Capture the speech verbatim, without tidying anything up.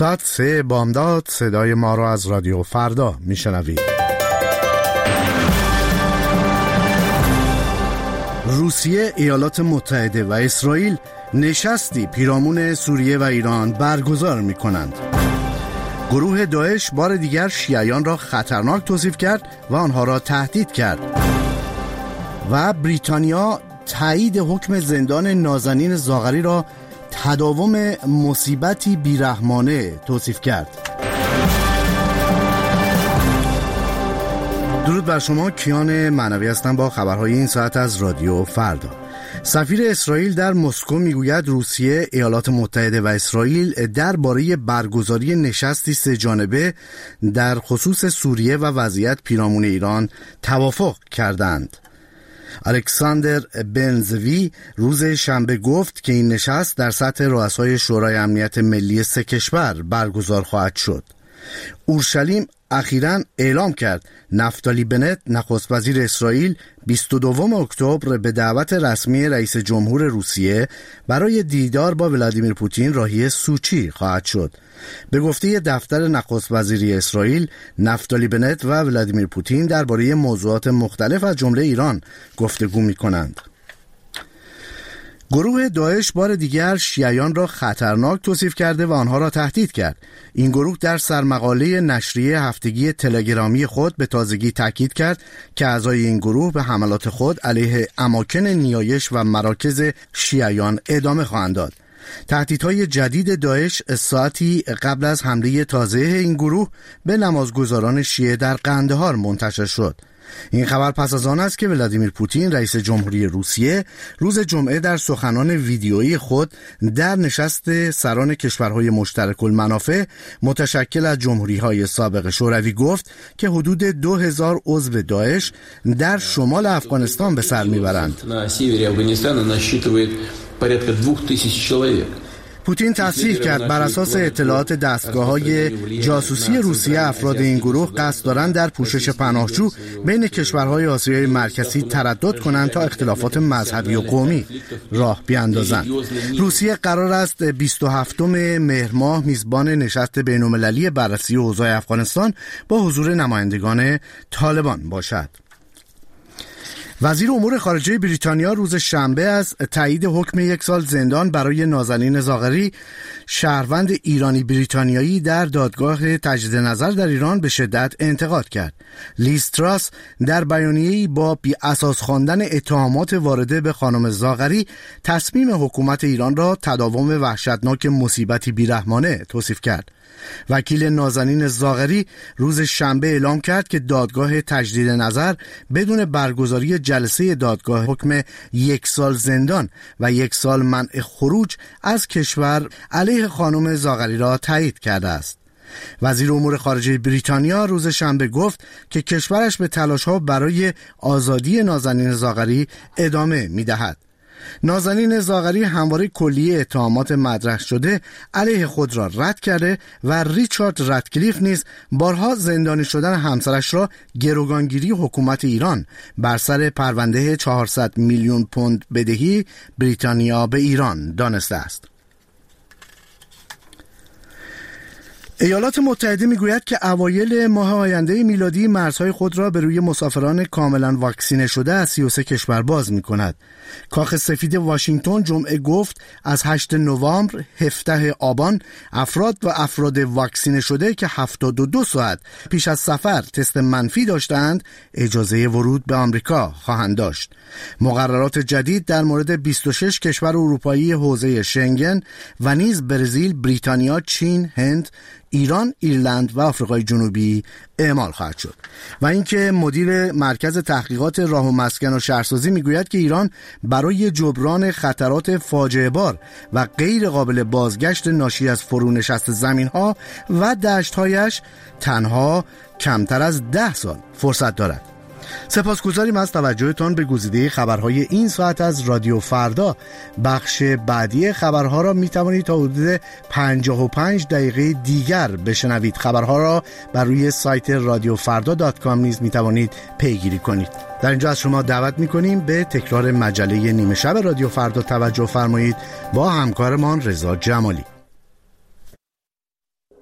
ساعت سه بامداد صدای ما را از رادیو فردا میشنوید. روسیه، ایالات متحده و اسرائیل نشستی پیرامون سوریه و ایران برگزار می کنند. گروه داعش بار دیگر شیعیان را خطرناک توصیف کرد و آنها را تهدید کرد. و بریتانیا تایید حکم زندان نازنین زاغری را تداوم مصیبتی بیرحمانه توصیف کرد. درود بر شما، کیان معنوی هستم با خبرهای این ساعت از رادیو فردا. سفیر اسرائیل در مسکو میگوید روسیه، ایالات متحده و اسرائیل درباره برگزاری نشستی سه جانبه در خصوص سوریه و وضعیت پیرامون ایران توافق کردند. الکساندر بنزوی روز شنبه گفت که این نشست در سطح رؤسای شورای امنیت ملی سه کشور برگزار خواهد شد. اورشلیم اخیراً اعلام کرد نفتالی بنت، نخست وزیر اسرائیل، بیست و دوم اکتبر به دعوت رسمی رئیس جمهور روسیه برای دیدار با ولادیمیر پوتین راهی سوچی خواهد شد. به گفته دفتر نخست وزیری اسرائیل، نفتالی بنت و ولادیمیر پوتین درباره موضوعات مختلف از جمله ایران گفتگو می‌کنند. گروه داعش بار دیگر شیعیان را خطرناک توصیف کرده و آنها را تهدید کرد. این گروه در سرمقاله نشریه هفتگی تلگرامی خود به تازگی تاکید کرد که اعضای این گروه به حملات خود علیه اماکن نیایش و مراکز شیعیان ادامه خواهند داد. تهدیدهای جدید داعش ساعتی قبل از حمله تازه این گروه به نمازگزاران شیعه در قندهار منتشر شد. این خبر پس از آن است که ولادیمیر پوتین رئیس جمهوری روسیه روز جمعه در سخنان ویدیویی خود در نشست سران کشورهای مشترک المنافع متشکل از جمهوری‌های سابق شوروی گفت که حدود دو هزار عضو داعش در شمال افغانستان به سر میبرند. پوتین تصریح کرد بر اساس اطلاعات دستگاه‌های جاسوسی روسیه افراد این گروه قصد دارند در پوشش پناهجو بین کشورهای آسیای مرکزی تردد کنند تا اختلافات مذهبی و قومی راه بیاندازند. روسیه قرار است بیست و هفتم مهر ماه میزبان نشست بین‌المللی بررسی اوضاع افغانستان با حضور نمایندگان طالبان باشد. وزیر امور خارجه بریتانیا روز شنبه از تایید حکم یک سال زندان برای نازنین زاغری، شهروند ایرانی بریتانیایی، در دادگاه تجدید نظر در ایران به شدت انتقاد کرد. لیز تراس در بیانیه‌ای با بی اساس خواندن اتهامات وارده به خانم زاغری تصمیم حکومت ایران را تداوم وحشتناک مصیبتی بیرحمانه توصیف کرد. وکیل نازنین زاغری روز شنبه اعلام کرد که دادگاه تجدید نظر بدون برگزاری جلسه دادگاه حکم یک سال زندان و یک سال منع خروج از کشور علیه خانم زاغری را تایید کرده است. وزیر امور خارجه بریتانیا روز شنبه گفت که کشورش به تلاش‌ها برای آزادی نازنین زاغری ادامه می‌دهد. نازنین زاغری همواره کلیه اتهامات مطرح شده علیه خود را رد کرده و ریچارد رتکلیف نیز بارها زندانی شدن همسرش را گروگانگیری حکومت ایران بر سر پرونده چهارصد میلیون پوند بدهی بریتانیا به ایران دانسته است. ایالات متحده میگوید که اوایل ماه آینده میلادی مرزهای خود را به روی مسافران کاملا واکسینه شده از سی و سه کشور باز میکند. کاخ سفید واشنگتن جمعه گفت از هشتم نوامبر هفدهم آبان افراد و افراد واکسینه شده که هفتاد و دو ساعت پیش از سفر تست منفی داشتند اجازه ورود به آمریکا خواهند داشت. مقررات جدید در مورد بیست و شش کشور اروپایی حوزه شنگن و نیز برزیل، بریتانیا، چین، هند، ایران، ایرلند و آفریقای جنوبی اعمال خواهد شد. و اینکه مدیر مرکز تحقیقات راه و مسکن و شهرسازی میگوید که ایران برای جبران خطرات فاجعه بار و غیر قابل بازگشت ناشی از فرونشست زمین‌ها و دشت‌هایش تنها کمتر از ده سال فرصت دارد. سپاسگزاریم از توجهتان به گزیده خبرهای این ساعت از رادیو فردا. بخش بعدی خبرها را می توانید تا حدود پنجاه و پنج دقیقه دیگر بشنوید. خبرها را بر روی سایت رادیو فردا دات کام نیز می توانید پیگیری کنید. در اینجا از شما دعوت می کنیم به تکرار مجله نیمه شب رادیو فردا توجه فرمایید با همکارمان رضا جمالی.